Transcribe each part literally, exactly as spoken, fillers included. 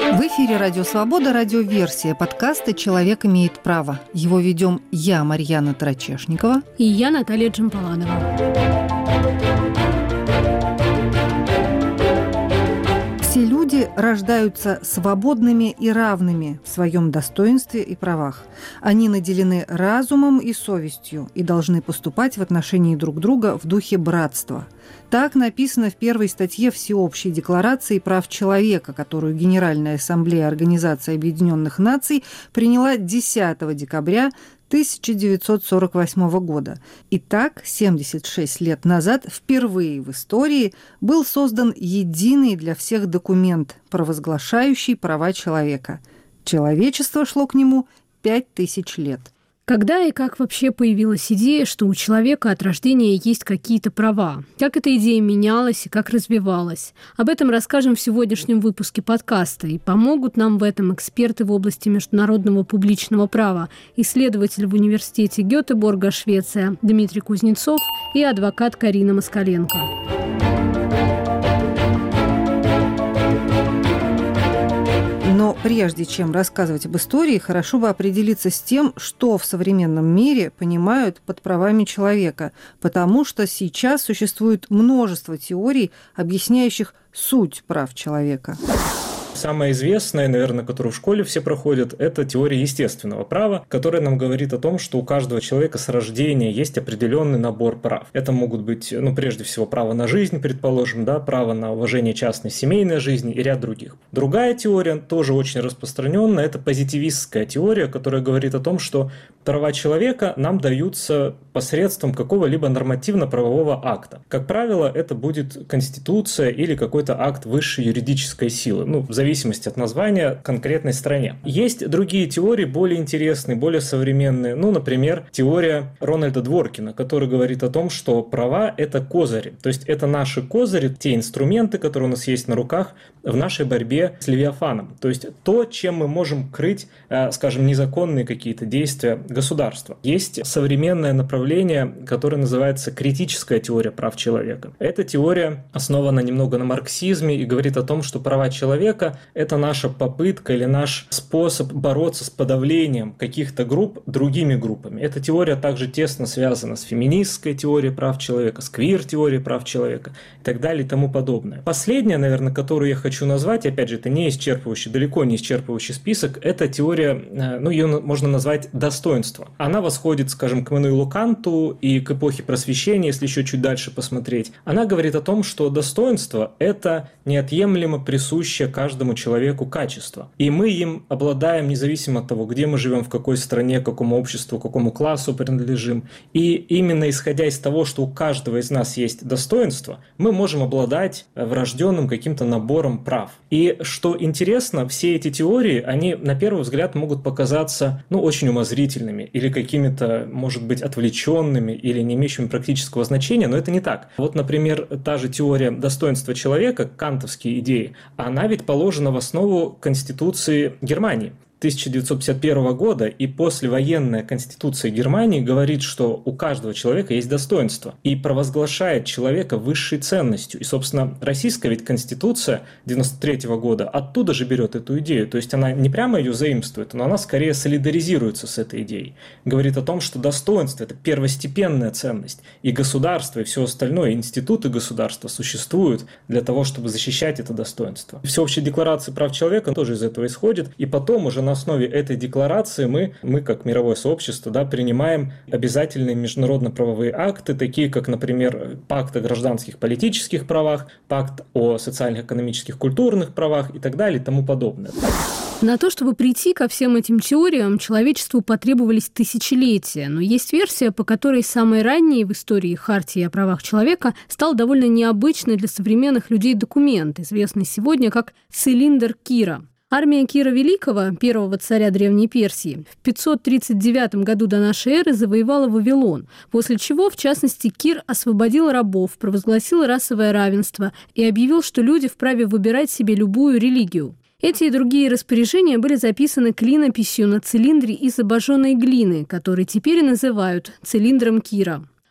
В эфире «Радио Свобода», радиоверсия подкаста «Человек имеет право». Его ведем я, Марьяна Тарачешникова. И я, Наталья Джампаланова. Все люди рождаются свободными и равными в своем достоинстве и правах. Они наделены разумом и совестью и должны поступать в отношении друг друга в духе братства. Так написано в первой статье Всеобщей декларации прав человека, которую Генеральная ассамблея Организации Объединенных Наций приняла десятого декабря тысяча девятьсот сорок восьмого года. Итак, семьдесят шесть лет назад впервые в истории был создан единый для всех документ, провозглашающий права человека. Человечество шло к нему пять тысяч лет. Когда и как вообще появилась идея, что у человека от рождения есть какие-то права? Как эта идея менялась и как развивалась? Об этом расскажем в сегодняшнем выпуске подкаста. И помогут нам в этом эксперты в области международного публичного права, исследователь в университете Гетеборга, Швеция, Дмитрий Кузнецов и адвокат Карина Москаленко. Но прежде чем рассказывать об истории, хорошо бы определиться с тем, что в современном мире понимают под правами человека, потому что сейчас существует множество теорий, объясняющих суть прав человека. Самая известная, наверное, которую в школе все проходят, это теория естественного права, которая нам говорит о том, что у каждого человека с рождения есть определенный набор прав. Это могут быть, ну, прежде всего, право на жизнь, предположим, да, право на уважение частной семейной жизни и ряд других. Другая теория, тоже очень распространенная, это позитивистская теория, которая говорит о том, что права человека нам даются посредством какого-либо нормативно-правового акта. Как правило, это будет Конституция или какой-то акт высшей юридической силы, ну, в зависимости от названия конкретной стране. Есть другие теории, более интересные, более современные. Ну, например, теория Рональда Дворкина, который говорит о том, что права – это козыри. То есть это наши козыри, те инструменты, которые у нас есть на руках в нашей борьбе с Левиафаном. То есть то, чем мы можем крыть, скажем, незаконные какие-то действия государства. Есть современное направление, которое называется критическая теория прав человека. Эта теория основана немного на марксизме и говорит о том, что права человека – это наша попытка или наш способ бороться с подавлением каких-то групп другими группами. Эта теория также тесно связана с феминистской теорией прав человека, с квир-теорией прав человека и так далее и тому подобное. Последняя, наверное, которую я хочу назвать, опять же, это не исчерпывающий, далеко не исчерпывающий список, это теория, ну, ее можно назвать достоинство. Она восходит, скажем, к Иммануилу Канту и к эпохе Просвещения, если еще чуть дальше посмотреть. Она говорит о том, что достоинство – это неотъемлемо присущее каждому человеку качество. И мы им обладаем независимо от того, где мы живем, в какой стране, к какому обществу, к какому классу принадлежим. И именно исходя из того, что у каждого из нас есть достоинство, мы можем обладать врожденным каким-то набором прав. И что интересно, все эти теории, они на первый взгляд могут показаться, ну, очень умозрительными или какими-то, может быть, отвлеченными или не имеющими практического значения, но это не так. Вот, например, та же теория достоинства человека, кантовские идеи, она ведь положена в основу Конституции Германии тысяча девятьсот пятьдесят первого года, и послевоенная Конституция Германии говорит, что у каждого человека есть достоинство и провозглашает человека высшей ценностью. И, собственно, российская ведь Конституция девяносто третьего года оттуда же берет эту идею. То есть она не прямо ее заимствует, но она скорее солидаризируется с этой идеей. Говорит о том, что достоинство – это первостепенная ценность. И государство, и все остальное, институты государства существуют для того, чтобы защищать это достоинство. Всеобщая декларация прав человека тоже из этого исходит. И потом уже на основе этой декларации мы, мы как мировое сообщество, да, принимаем обязательные международно-правовые акты, такие как, например, Пакт о гражданских политических правах, Пакт о социально-экономических культурных правах и так далее и тому подобное. На то, чтобы прийти ко всем этим теориям, человечеству потребовались тысячелетия. Но есть версия, по которой самой ранней в истории хартии о правах человека стал довольно необычный для современных людей документ, известный сегодня как «Цилиндр Кира». Армия Кира Великого, первого царя Древней Персии, в пятьсот тридцать девятом году до нашей эры завоевала Вавилон, после чего, в частности, Кир освободил рабов, провозгласил расовое равенство и объявил, что люди вправе выбирать себе любую религию. Эти и другие распоряжения были записаны клинописью на цилиндре из обожженной глины, который теперь и называют цилиндром Кира.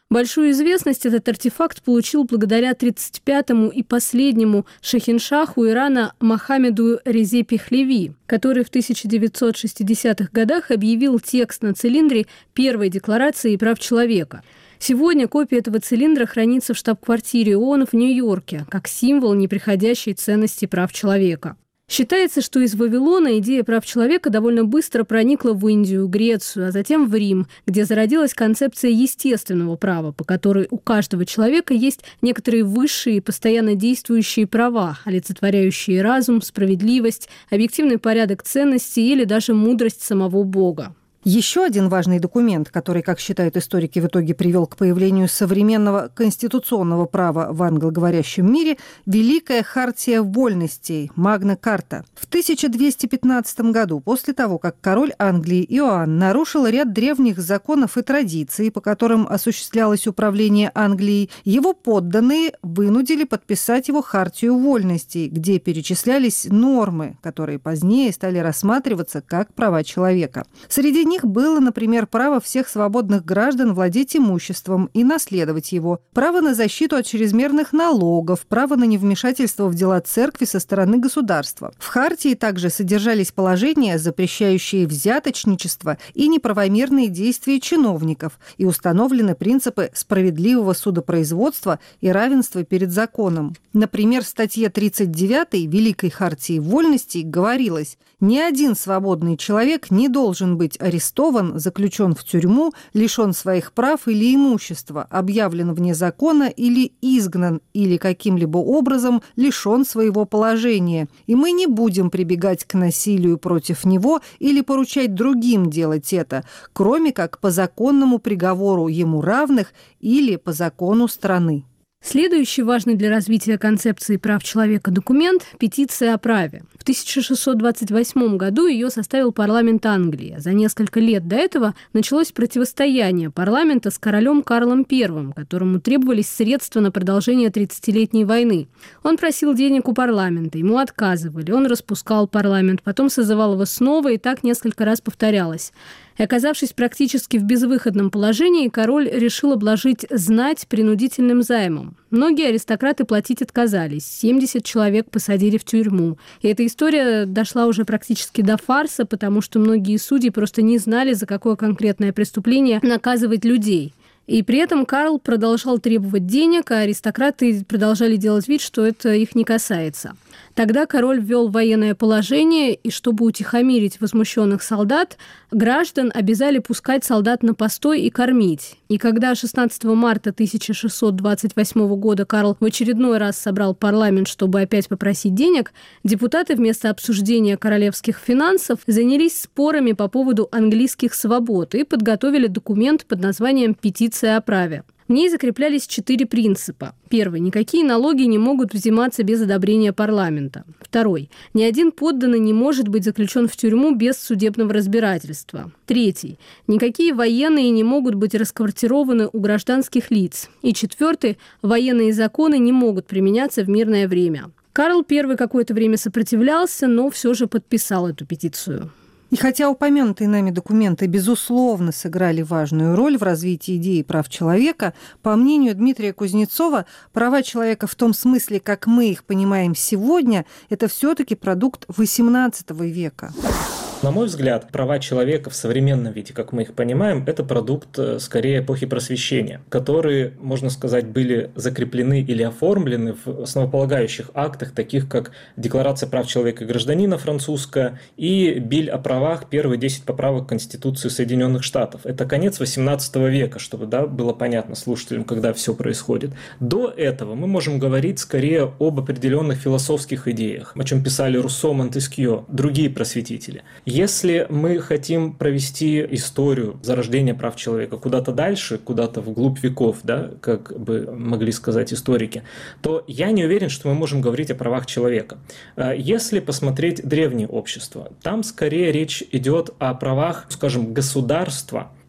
Большую известность этот артефакт получил благодаря тридцать пятому и последнему шахиншаху Ирана Мохаммеду Резе Пехлеви, который в тысяча девятьсот шестидесятых годах объявил текст на цилиндре первой декларации прав человека. Сегодня копия этого цилиндра хранится в штаб-квартире ООН в Нью-Йорке, как символ неприходящей ценности прав человека. Считается, что из Вавилона идея прав человека довольно быстро проникла в Индию, Грецию, а затем в Рим, где зародилась концепция естественного права, по которой у каждого человека есть некоторые высшие и постоянно действующие права, олицетворяющие разум, справедливость, объективный порядок ценностей или даже мудрость самого Бога. Еще один важный документ, который, как считают историки, в итоге привел к появлению современного конституционного права в англоговорящем мире – Великая хартия вольностей, Магна Карта. В тысяча двести пятнадцатом году, после того, как король Англии Иоанн нарушил ряд древних законов и традиций, по которым осуществлялось управление Англией, его подданные вынудили подписать его хартию вольностей, где перечислялись нормы, которые позднее стали рассматриваться как права человека. Среди них было, например, право всех свободных граждан владеть имуществом и наследовать его, право на защиту от чрезмерных налогов, право на невмешательство в дела церкви со стороны государства. В хартии также содержались положения, запрещающие взяточничество и неправомерные действия чиновников, и установлены принципы справедливого судопроизводства и равенства перед законом. Например, в статье тридцать девятой Великой хартии вольностей говорилось: «Ни один свободный человек не должен быть арестован, заключен в тюрьму, лишен своих прав или имущества, объявлен вне закона или изгнан, или каким-либо образом лишен своего положения. И мы не будем прибегать к насилию против него или поручать другим делать это, кроме как по законному приговору ему равных или по закону страны». Следующий важный для развития концепции прав человека документ – петиция о праве. В тысяча шестьсот двадцать восьмом году ее составил парламент Англии. За несколько лет до этого началось противостояние парламента с королем Карлом Первым, которому требовались средства на продолжение тридцатилетней войны. Он просил денег у парламента, ему отказывали, он распускал парламент, потом созывал его снова, и так несколько раз повторялось. И, оказавшись практически в безвыходном положении, король решил обложить знать принудительным займом. Многие аристократы платить отказались, семьдесят человек посадили в тюрьму. И эта история дошла уже практически до фарса, потому что многие судьи просто не знали, за какое конкретное преступление наказывать людей. И при этом Карл продолжал требовать денег, а аристократы продолжали делать вид, что это их не касается. Тогда король ввел военное положение, и чтобы утихомирить возмущенных солдат, граждан обязали пускать солдат на постой и кормить. И когда шестнадцатого марта тысяча шестьсот двадцать восьмого года Карл в очередной раз собрал парламент, чтобы опять попросить денег, депутаты вместо обсуждения королевских финансов занялись спорами по поводу английских свобод и подготовили документ под названием «Петиция о праве». В ней закреплялись четыре принципа. Первый. Никакие налоги не могут взиматься без одобрения парламента. Второй. Ни один подданный не может быть заключен в тюрьму без судебного разбирательства. Третий. Никакие военные не могут быть расквартированы у гражданских лиц. И четвертый. Военные законы не могут применяться в мирное время. Карл Первый какое-то время сопротивлялся, но все же подписал эту петицию. И хотя упомянутые нами документы, безусловно, сыграли важную роль в развитии идеи прав человека, по мнению Дмитрия Кузнецова, права человека в том смысле, как мы их понимаем сегодня, это все-таки продукт восемнадцатого века. На мой взгляд, права человека в современном виде, как мы их понимаем, это продукт скорее эпохи Просвещения, которые, можно сказать, были закреплены или оформлены в основополагающих актах, таких как Декларация прав человека и гражданина французская и Биль о правах, первые десять поправок Конституции Соединенных Штатов. Это конец восемнадцатого века, чтобы да, было понятно слушателям, когда все происходит. До этого мы можем говорить скорее об определенных философских идеях, о чем писали Руссо, Монтескьё, другие просветители. Если мы хотим провести историю зарождения прав человека куда-то дальше, куда-то вглубь веков, да, как бы могли сказать историки, то я не уверен, что мы можем говорить о правах человека. Если посмотреть древние общества, там скорее речь идет о правах, скажем, государства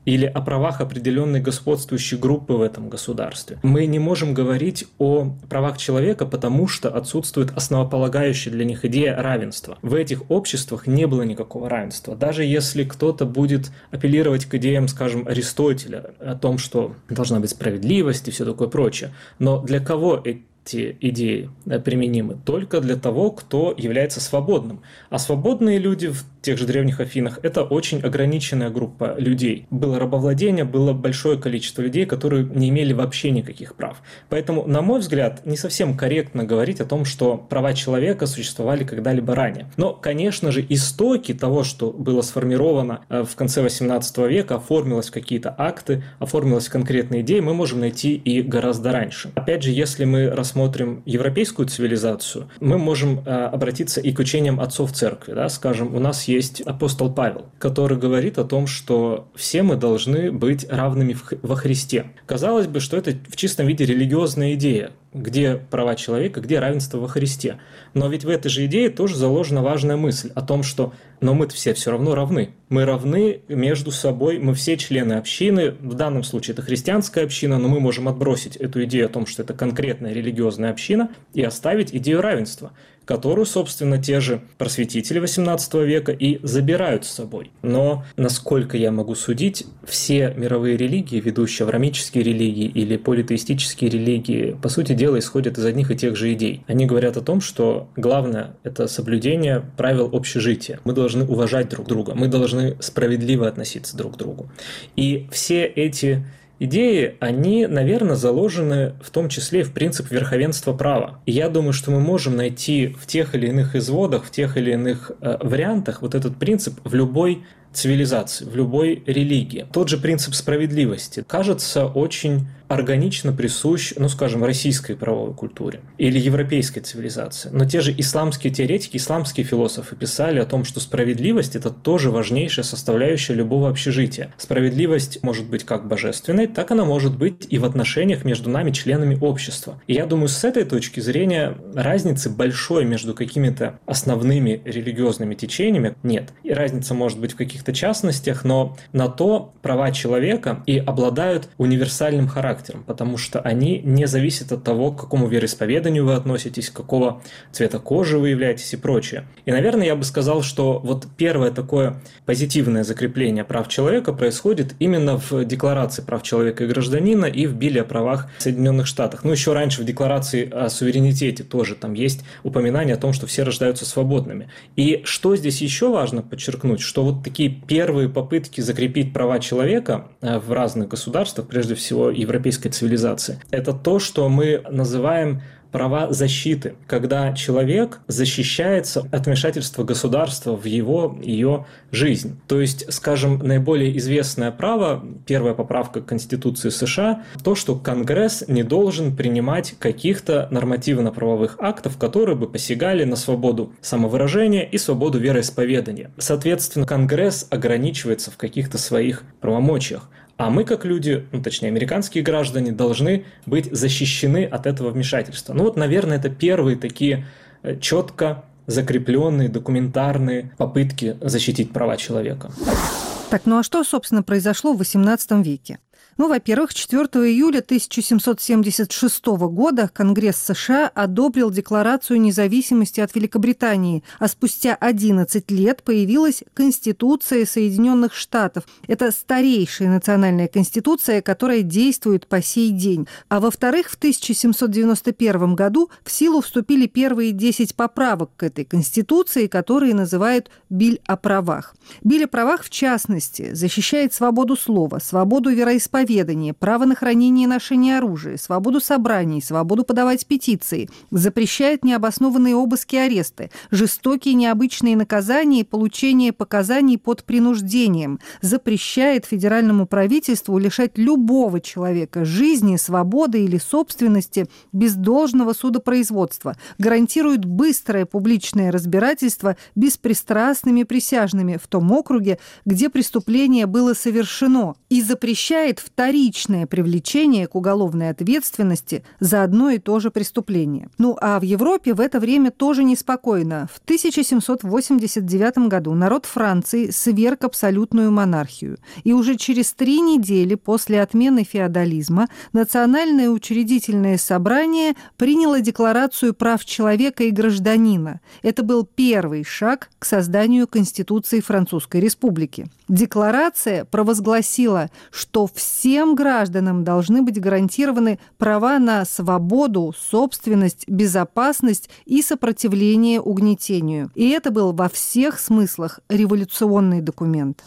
или о правах определенной господствующей группы в этом государстве. Мы не можем говорить о правах человека, потому что отсутствует основополагающая для них идея равенства. В этих обществах не было никакого равенства. Даже если кто-то будет апеллировать к идеям, скажем, Аристотеля о том, что должна быть справедливость и все такое прочее, но для кого эти эти идеи применимы? Только для того, кто является свободным. А свободные люди в тех же древних Афинах – это очень ограниченная группа людей. Было рабовладение, было большое количество людей, которые не имели вообще никаких прав. Поэтому, на мой взгляд, не совсем корректно говорить о том, что права человека существовали когда-либо ранее. Но, конечно же, истоки того, что было сформировано в конце восемнадцатого века, оформилось в какие-то акты, оформилось в конкретные идеи, мы можем найти и гораздо раньше. Опять же, если мы рассмотрим европейскую цивилизацию, мы можем обратиться и к учениям отцов церкви. Да? Скажем, у нас есть апостол Павел, который говорит о том, что все мы должны быть равными во Христе. Казалось бы, что это в чистом виде религиозная идея, где права человека, где равенство во Христе. Но ведь в этой же идее тоже заложена важная мысль о том, что но мы все все равно равны. Мы равны между собой, мы все члены общины. В данном случае это христианская община, но мы можем отбросить эту идею о том, что это конкретная религиозная община, и оставить идею равенства, которую, собственно, те же просветители восемнадцатого века и забирают с собой. Но, насколько я могу судить, все мировые религии, ведущие авраамические религии или политеистические религии, по сути дела, исходят из одних и тех же идей. Они говорят о том, что главное – это соблюдение правил общежития. Мы должны уважать друг друга, мы должны справедливо относиться друг к другу. И все эти идеи, они, наверное, заложены в том числе в принцип верховенства права. И я думаю, что мы можем найти в тех или иных изводах, в тех или иных э, вариантах вот этот принцип в любой цивилизации, в любой религии. Тот же принцип справедливости кажется очень органично присущ, ну, скажем, российской правовой культуре или европейской цивилизации. Но те же исламские теоретики, исламские философы писали о том, что справедливость – это тоже важнейшая составляющая любого общежития. Справедливость может быть как божественной, так она может быть и в отношениях между нами, членами общества. И я думаю, с этой точки зрения разницы большой между какими-то основными религиозными течениями нет. И разница может быть в каких-то частностях, но на то права человека и обладают универсальным характером, потому что они не зависят от того, к какому вероисповеданию вы относитесь, какого цвета кожи вы являетесь и прочее. И, наверное, я бы сказал, что вот первое такое позитивное закрепление прав человека происходит именно в Декларации прав человека и гражданина и в Билле о правах Соединенных Штатах. Ну, еще раньше в Декларации о суверенитете тоже там есть упоминание о том, что все рождаются свободными. И что здесь еще важно подчеркнуть, что вот такие первые попытки закрепить права человека в разных государствах, прежде всего европейской цивилизации, это то, что мы называем права защиты, когда человек защищается от вмешательства государства в его, ее жизнь. То есть, скажем, наиболее известное право, первая поправка Конституции США, то, что Конгресс не должен принимать каких-то нормативно-правовых актов, которые бы посягали на свободу самовыражения и свободу вероисповедания. Соответственно, Конгресс ограничивается в каких-то своих правомочиях. А мы, как люди, ну, точнее, американские граждане, должны быть защищены от этого вмешательства. Ну вот, наверное, это первые такие четко закрепленные документарные попытки защитить права человека. Так, ну а что, собственно, произошло в восемнадцатом веке? Ну, во-первых, четвёртого июля тысяча семьсот семьдесят шестого года Конгресс США одобрил Декларацию независимости от Великобритании, а спустя одиннадцать лет появилась Конституция Соединенных Штатов. Это старейшая национальная конституция, которая действует по сей день. А во-вторых, в тысяча семьсот девяносто первом году в силу вступили первые десять поправок к этой конституции, которые называют Биль о правах. Биль о правах, в частности, защищает свободу слова, свободу вероисповедания, право на хранение и ношение оружия, свободу собраний, свободу подавать петиции, запрещает необоснованные обыски и аресты, жестокие необычные наказания и получение показаний под принуждением, запрещает федеральному правительству лишать любого человека жизни, свободы или собственности без должного судопроизводства, гарантирует быстрое публичное разбирательство беспристрастными присяжными в том округе, где преступление было совершено, и запрещает в вторичное привлечение к уголовной ответственности за одно и то же преступление. Ну а в Европе в это время тоже неспокойно. В тысяча семьсот восемьдесят девятом году народ Франции сверг абсолютную монархию. И уже через три недели после отмены феодализма Национальное учредительное собрание приняло Декларацию прав человека и гражданина. Это был первый шаг к созданию Конституции Французской Республики. Декларация провозгласила, что всем гражданам должны быть гарантированы права на свободу, собственность, безопасность и сопротивление угнетению. И это был во всех смыслах революционный документ.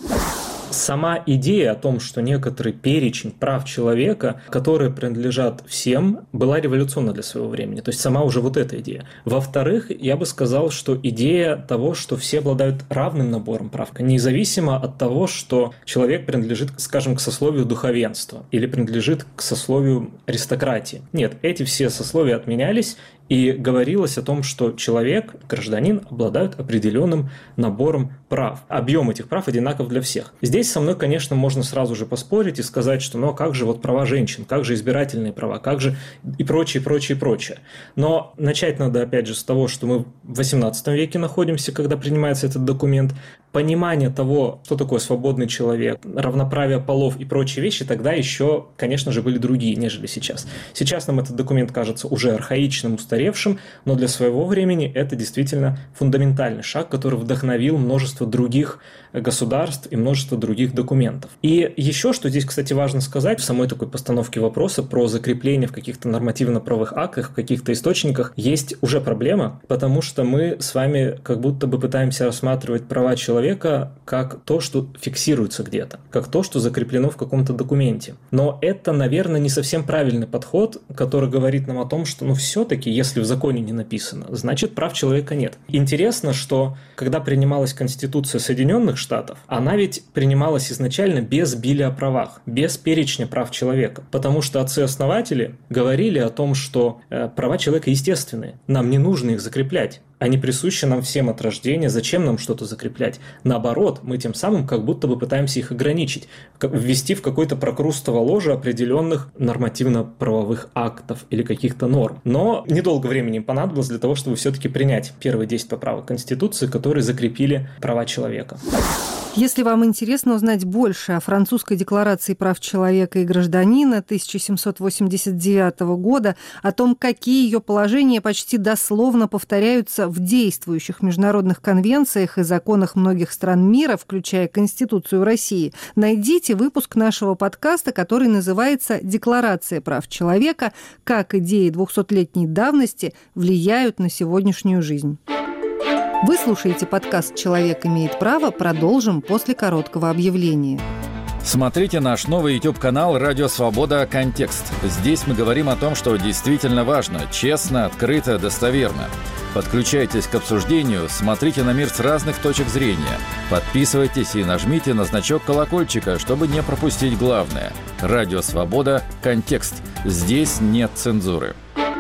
Сама идея о том, что некоторый перечень прав человека, которые принадлежат всем, была революционна для своего времени. То есть сама уже вот эта идея. Во-вторых, я бы сказал, что идея того, что все обладают равным набором прав, независимо от того, что человек принадлежит, скажем, к сословию духовенства или принадлежит к сословию аристократии. Нет, эти все сословия отменялись, и говорилось о том, что человек, гражданин, обладают определенным набором прав. Объем этих прав одинаков для всех. Здесь со мной, конечно, можно сразу же поспорить и сказать, что ну а как же вот права женщин, как же избирательные права, как же и прочее, прочее, прочее. Но начать надо опять же с того, что мы в восемнадцатом веке находимся, когда принимается этот документ. Понимание того, что такое свободный человек, равноправие полов и прочие вещи тогда еще, конечно же, были другие, нежели сейчас. Сейчас нам этот документ кажется уже архаичным, устаревшим, но для своего времени это действительно фундаментальный шаг, который вдохновил множество других государств и множество других документов. И еще, что здесь, кстати, важно сказать, в самой такой постановке вопроса про закрепление в каких-то нормативно-правовых актах, в каких-то источниках, есть уже проблема, потому что мы с вами как будто бы пытаемся рассматривать права человека как то, что фиксируется где-то, как то, что закреплено в каком-то документе. Но это, наверное, не совсем правильный подход, который говорит нам о том, что ну все-таки, если в законе не написано, значит прав человека нет. Интересно, что когда принималась Конституция Соединенных Штатов, она ведь принималась изначально без биля о правах, без перечня прав человека, потому что отцы-основатели говорили о том, что э, права человека естественные, нам не нужно их закреплять. Они присущи нам всем от рождения, зачем нам что-то закреплять? Наоборот, мы тем самым как будто бы пытаемся их ограничить, ввести в какое-то прокрустово ложе определенных нормативно-правовых актов или каких-то норм. Но недолго времени понадобилось для того, чтобы все-таки принять первые десять поправок Конституции, которые закрепили права человека. Если вам интересно узнать больше о французской декларации прав человека и гражданина тысяча семьсот восемьдесят девятого года, о том, какие ее положения почти дословно повторяются в действующих международных конвенциях и законах многих стран мира, включая Конституцию России, найдите выпуск нашего подкаста, который называется «Декларация прав человека. Как идеи двухсотлетней давности влияют на сегодняшнюю жизнь». Вы слушаете подкаст «Человек имеет право». Продолжим после короткого объявления. Смотрите наш новый YouTube-канал «Радио Свобода. Контекст». Здесь мы говорим о том, что действительно важно, честно, открыто, достоверно. Подключайтесь к обсуждению, смотрите на мир с разных точек зрения. Подписывайтесь и нажмите на значок колокольчика, чтобы не пропустить главное. «Радио Свобода. Контекст». Здесь нет цензуры.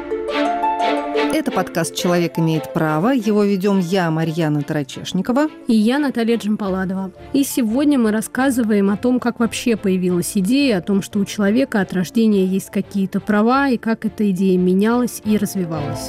Это подкаст «Человек имеет право». Его ведем я, Марьяна Тарачешникова. И я, Наталья Джампаладова. И сегодня мы рассказываем о том, как вообще появилась идея, о том, что у человека от рождения есть какие-то права, и как эта идея менялась и развивалась.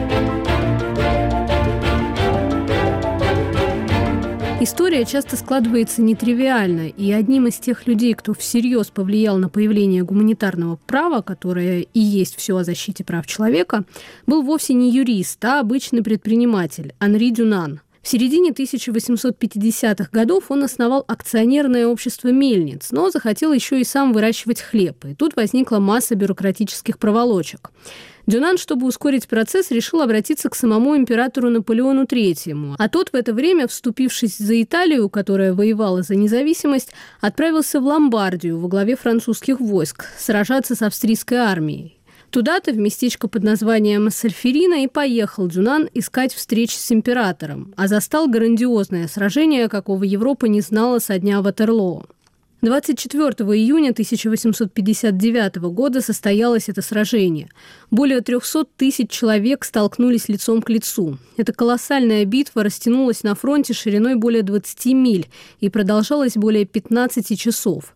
История часто складывается нетривиально, и одним из тех людей, кто всерьез повлиял на появление гуманитарного права, которое и есть все о защите прав человека, был вовсе не юрист, а обычный предприниматель Анри Дюнан. В середине тысяча восемьсот пятидесятых годов он основал акционерное общество мельниц, но захотел еще и сам выращивать хлеб, и тут возникла масса бюрократических проволочек. Дюнан, чтобы ускорить процесс, решил обратиться к самому императору Наполеону Третьему, а тот в это время, вступившись за Италию, которая воевала за независимость, отправился в Ломбардию во главе французских войск сражаться с австрийской армией. Туда-то, в местечко под названием Сальферина, и поехал Дюнан искать встреч с императором, а застал грандиозное сражение, какого Европа не знала со дня Ватерлоо. двадцать четвёртого июня тысяча восемьсот пятьдесят девятого года состоялось это сражение. Более трехсот тысяч человек столкнулись лицом к лицу. Эта колоссальная битва растянулась на фронте шириной более двадцати миль и продолжалась более пятнадцати часов.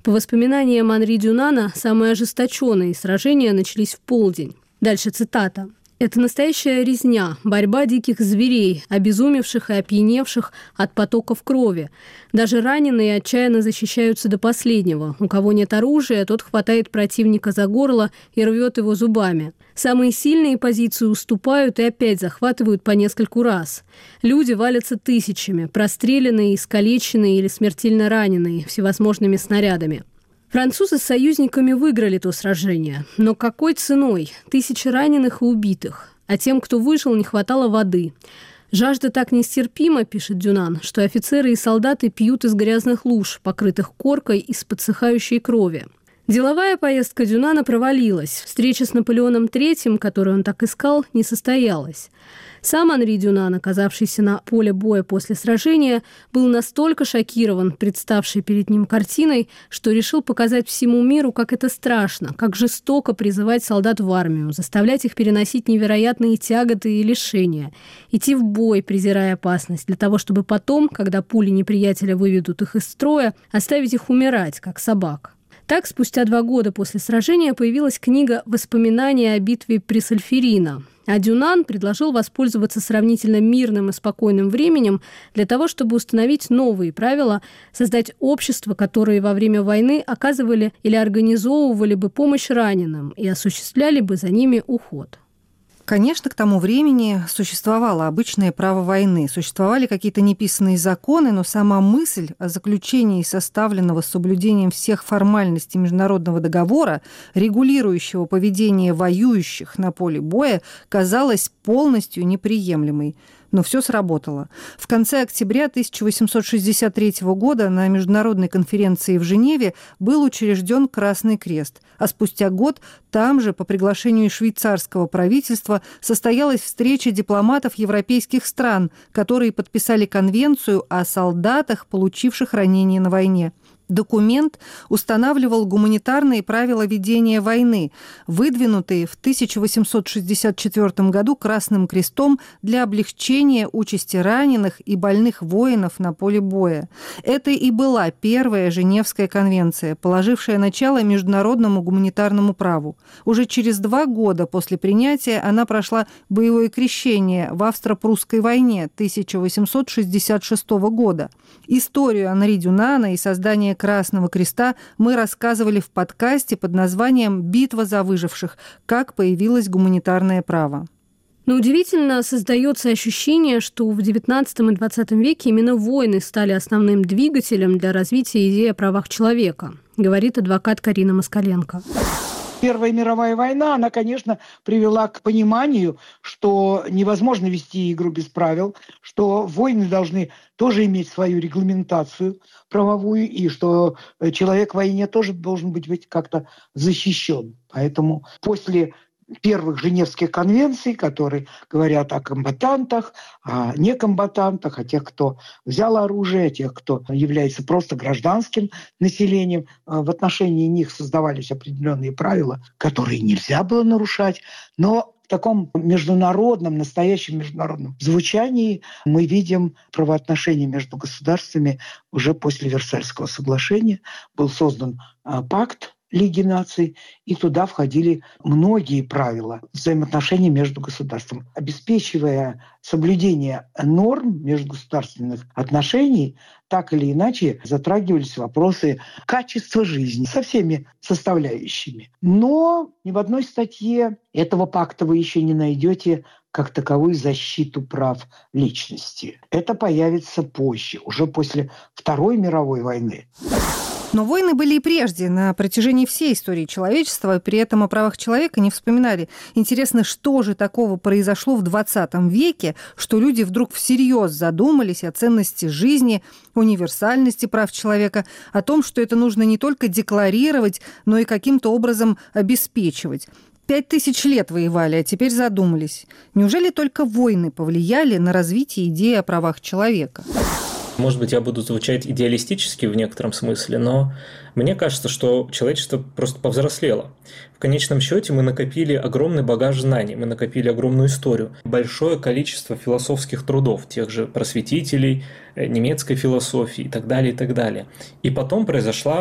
По воспоминаниям Анри Дюнана, самые ожесточенные сражения начались в полдень. Дальше цитата. «Это настоящая резня, борьба диких зверей, обезумевших и опьяневших от потоков крови. Даже раненые отчаянно защищаются до последнего. У кого нет оружия, тот хватает противника за горло и рвет его зубами. Самые сильные позиции уступают и опять захватывают по нескольку раз. Люди валятся тысячами, простреленные, искалеченные или смертельно раненые всевозможными снарядами». Французы с союзниками выиграли то сражение. Но какой ценой? Тысячи раненых и убитых. А тем, кто выжил, не хватало воды. «Жажда так нестерпима, — пишет Дюнан, — что офицеры и солдаты пьют из грязных луж, покрытых коркой из подсыхающей крови». Деловая поездка Дюнана провалилась. Встреча с Наполеоном третьим, которую он так искал, не состоялась. Сам Анри Дюнан, оказавшийся на поле боя после сражения, был настолько шокирован представшей перед ним картиной, что решил показать всему миру, как это страшно, как жестоко призывать солдат в армию, заставлять их переносить невероятные тяготы и лишения, идти в бой, презирая опасность, для того, чтобы потом, когда пули неприятеля выведут их из строя, оставить их умирать, как собак. Так, спустя два года после сражения появилась книга «Воспоминания о битве при Сальферино». А Дюнан предложил воспользоваться сравнительно мирным и спокойным временем для того, чтобы установить новые правила, создать общества, которые во время войны оказывали или организовывали бы помощь раненым и осуществляли бы за ними уход. Конечно, к тому времени существовало обычное право войны, существовали какие-то неписанные законы, но сама мысль о заключении составленного с соблюдением всех формальностей международного договора, регулирующего поведение воюющих на поле боя, казалась полностью неприемлемой. Но все сработало. В конце октября тысяча восемьсот шестьдесят третьего года на международной конференции в Женеве был учрежден Красный Крест, а спустя год там же, по приглашению швейцарского правительства, состоялась встреча дипломатов европейских стран, которые подписали конвенцию о солдатах, получивших ранения на войне. Документ устанавливал гуманитарные правила ведения войны, выдвинутые в тысяча восемьсот шестьдесят четвёртом году Красным Крестом для облегчения участи раненых и больных воинов на поле боя. Это и была первая Женевская конвенция, положившая начало международному гуманитарному праву. Уже через два года после принятия она прошла боевое крещение в Австро-Прусской войне тысяча восемьсот шестьдесят шестого года. Историю Анри Дюнана и создание Красного Креста мы рассказывали в подкасте под названием «Битва за выживших. Как появилось гуманитарное право». Но удивительно создается ощущение, что в девятнадцатом и двадцатом веке именно войны стали основным двигателем для развития идеи о правах человека, говорит адвокат Карина Москаленко. Первая мировая война, она, конечно, привела к пониманию, что невозможно вести игру без правил, что войны должны тоже иметь свою регламентацию правовую, и что человек в войне тоже должен быть ведь как-то защищен. Поэтому после первых Женевских конвенций, которые говорят о комбатантах, о некомбатантах, о тех, кто взял оружие, о тех, кто является просто гражданским населением. В отношении них создавались определенные правила, которые нельзя было нарушать, но в таком международном, настоящем международном звучании мы видим правоотношения между государствами уже после Версальского соглашения. Был создан пакт Лиги наций, и туда входили многие правила взаимоотношений между государствами. Обеспечивая соблюдение норм межгосударственных отношений, так или иначе затрагивались вопросы качества жизни со всеми составляющими. Но ни в одной статье этого пакта вы еще не найдете как таковую защиту прав личности. Это появится позже, уже после Второй мировой войны. Но войны были и прежде, на протяжении всей истории человечества, при этом о правах человека не вспоминали. Интересно, что же такого произошло в двадцатом веке, что люди вдруг всерьез задумались о ценности жизни, универсальности прав человека, о том, что это нужно не только декларировать, но и каким-то образом обеспечивать. Пять тысяч лет воевали, а теперь задумались. Неужели только войны повлияли на развитие идеи о правах человека? Может быть, я буду звучать идеалистически в некотором смысле, но мне кажется, что человечество просто повзрослело. В конечном счете мы накопили огромный багаж знаний, мы накопили огромную историю, большое количество философских трудов, тех же просветителей, немецкой философии и так далее, и так далее. И потом произошла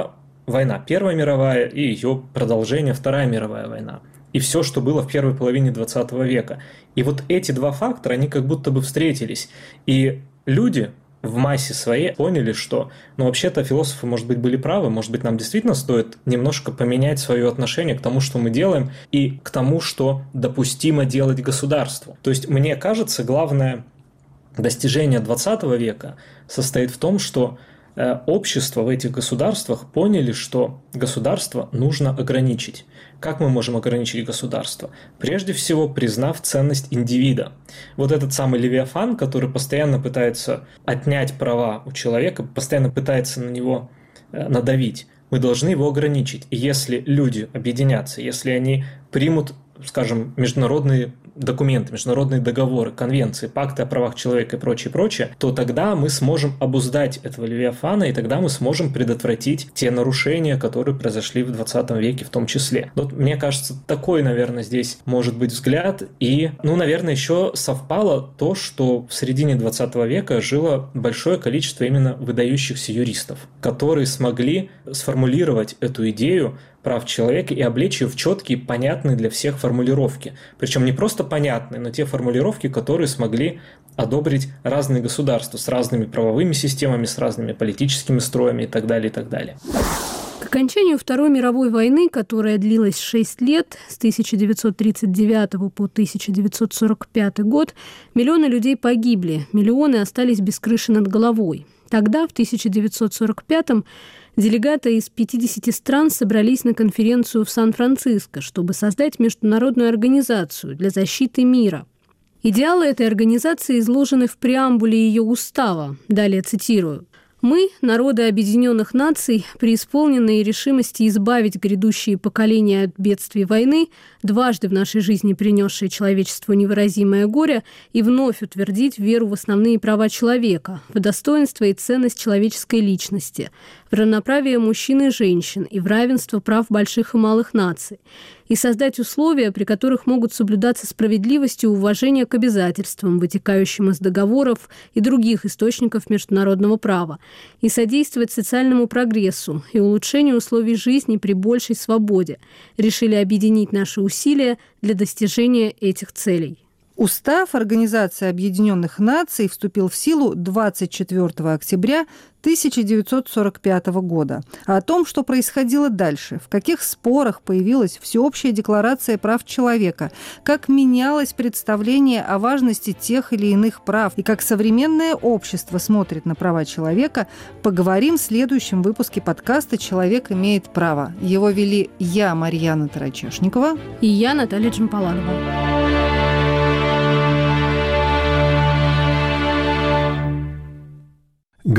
война Первая мировая и ее продолжение Вторая мировая война. И все, что было в первой половине двадцатого века. И вот эти два фактора, они как будто бы встретились. И люди в массе своей поняли, что, ну, вообще-то философы, может быть, были правы, может быть, нам действительно стоит немножко поменять свое отношение к тому, что мы делаем, и к тому, что допустимо делать государству. То есть, мне кажется, главное достижение двадцатого века состоит в том, что э, общество в этих государствах поняли, что государство нужно ограничить. Как мы можем ограничить государство? Прежде всего, признав ценность индивида. Вот этот самый Левиафан, который постоянно пытается отнять права у человека, постоянно пытается на него надавить, мы должны его ограничить. И если люди объединятся, если они примут, скажем, международные документы, международные договоры, конвенции, пакты о правах человека и прочее, прочее, то тогда мы сможем обуздать этого Левиафана, и тогда мы сможем предотвратить те нарушения, которые произошли в двадцатом веке в том числе. Вот, мне кажется, такой, наверное, здесь может быть взгляд. И, ну, наверное, еще совпало то, что в середине двадцатого века жило большое количество именно выдающихся юристов, которые смогли сформулировать эту идею прав человека и облечь ее в четкие, понятные для всех формулировки. Причем не просто понятные, но те формулировки, которые смогли одобрить разные государства с разными правовыми системами, с разными политическими строями и так далее, и так далее. К окончанию Второй мировой войны, которая длилась шесть лет, с тысяча девятьсот тридцать девятого по тысяча девятьсот сорок пятый год, миллионы людей погибли, миллионы остались без крыши над головой. Тогда, в тысяча девятьсот сорок пятом, делегаты из пятидесяти стран собрались на конференцию в Сан-Франциско, чтобы создать международную организацию для защиты мира. Идеалы этой организации изложены в преамбуле ее устава. Далее цитирую. «Мы, народы Объединенных Наций, преисполненные решимости избавить грядущие поколения от бедствий войны, дважды в нашей жизни принесшие человечеству невыразимое горе, и вновь утвердить веру в основные права человека, в достоинство и ценность человеческой личности, в равноправие мужчин и женщин и в равенство прав больших и малых наций, и создать условия, при которых могут соблюдаться справедливость и уважение к обязательствам, вытекающим из договоров и других источников международного права, и содействовать социальному прогрессу и улучшению условий жизни при большей свободе. Решили объединить наши усилия для достижения этих целей». Устав Организации Объединенных Наций вступил в силу двадцать четвёртого октября тысяча девятьсот сорок пятого года. А о том, что происходило дальше, в каких спорах появилась Всеобщая декларация прав человека, как менялось представление о важности тех или иных прав и как современное общество смотрит на права человека, поговорим в следующем выпуске подкаста «Человек имеет право». Его вели я, Марьяна Тарачешникова, и я, Наталья Джампаладова.